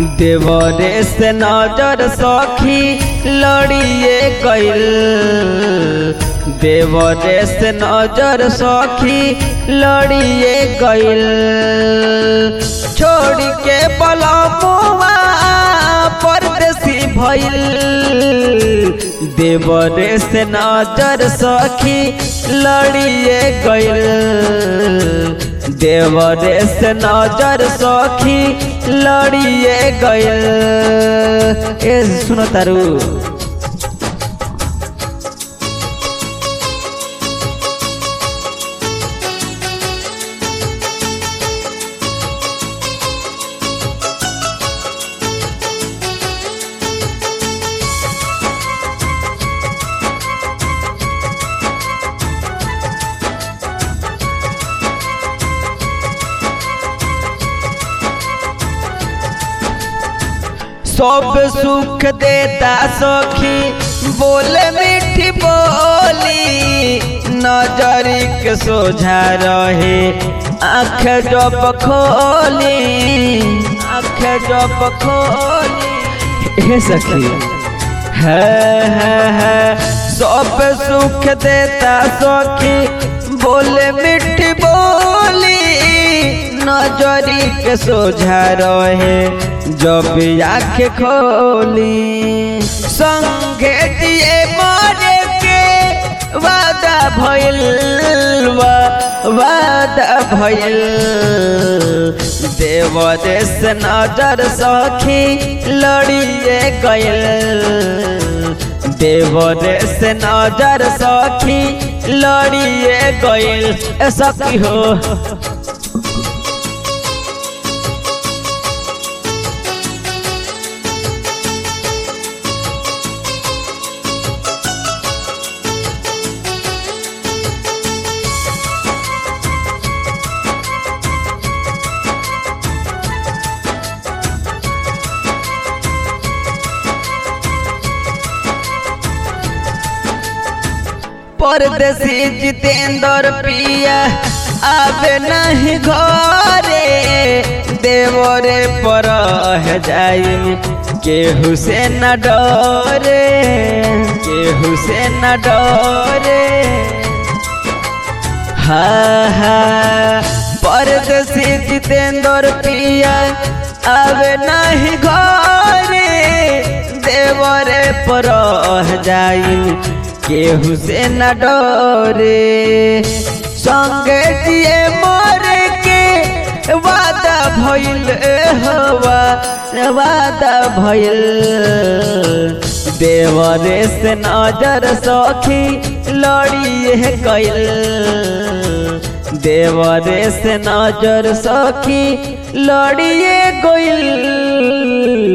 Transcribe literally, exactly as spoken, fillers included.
देवरे से नजर सखी लड़िए गइल, देवरे से नजर सखी लड़िए गइल। छोड़ के बलमुआ परदेसी भइल, देवरे से नजर सखी लड़िए गइल, देवरे से नजर सखी लड़िए गइल। ए सुनो तारू सब सुख देता सखी बोले मीठी बोली, नजरी के सोझा रहे आँख जब खोली, आँख जब खोली। हे सखी है है है सब सुख देता सखी बोले मीठी बोली, नजरी के सोझा रहे जब आँख खोली। संगे दिए मरे के वादा भइल, वादा भइल, देवरे से नजर सखी लड़िए गइल, देवरे से नजर सखी लड़िए गइल। ए सखी हो परदेसी जितेंद्र पिया आवे नहीं घरे, देवरे पर जाई केहू से न डरे, केहू से न डरे। हा हा परदेसी जितेंद्र पिया आवे नहीं घरे, देवरे पर जाई केहू से न डरे। संगे दिए मरे के वादा भइल, हवा वादा भइल, देवरे से नजर सखी लड़िए गइल, देवरे से नजर सखी लड़िए गइल।